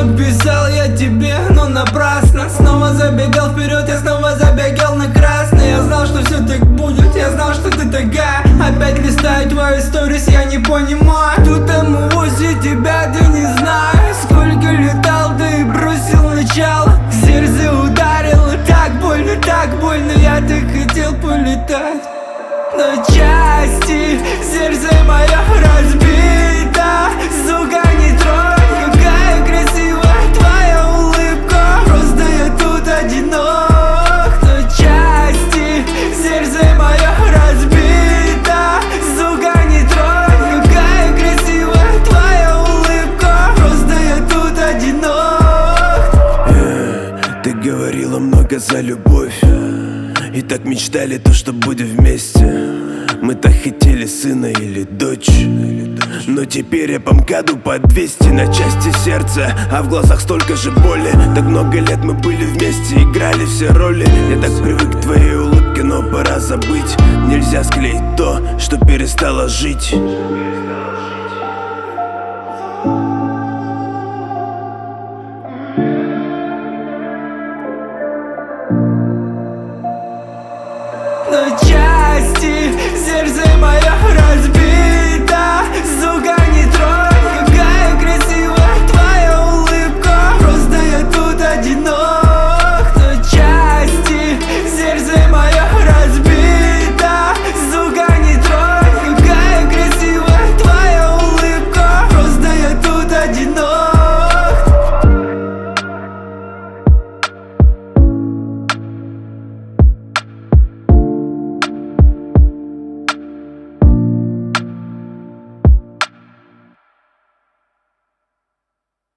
Написал я тебе, но напрасно. Снова забегал вперед, я снова забегал на красный. Я знал, что все так будет, я знал, что ты такая. Опять листаю твою сторис, я не понимаю. Тут там возле тебя, ты не знаешь. Сколько летал, ты бросил начало. Сердце ударило, так больно, я так хотел полетать. На части сердце мое разбито. Сука, не тронь, какая красивая твоя улыбка. Просто я тут одинок. На части сердце мое разбито. Сука, не тронь, какая красивая твоя улыбка. Просто я тут одинок. Ты говорила много за любовь, и так мечтали то, что будем вместе. Мы так хотели сына или дочь, но теперь я по МКАДу по 200 на части сердца, а в глазах столько же боли. Так много лет мы были вместе, играли все роли. Я так привык к твоей улыбке, но пора забыть. Нельзя склеить то, что перестало жить. На части сердце мое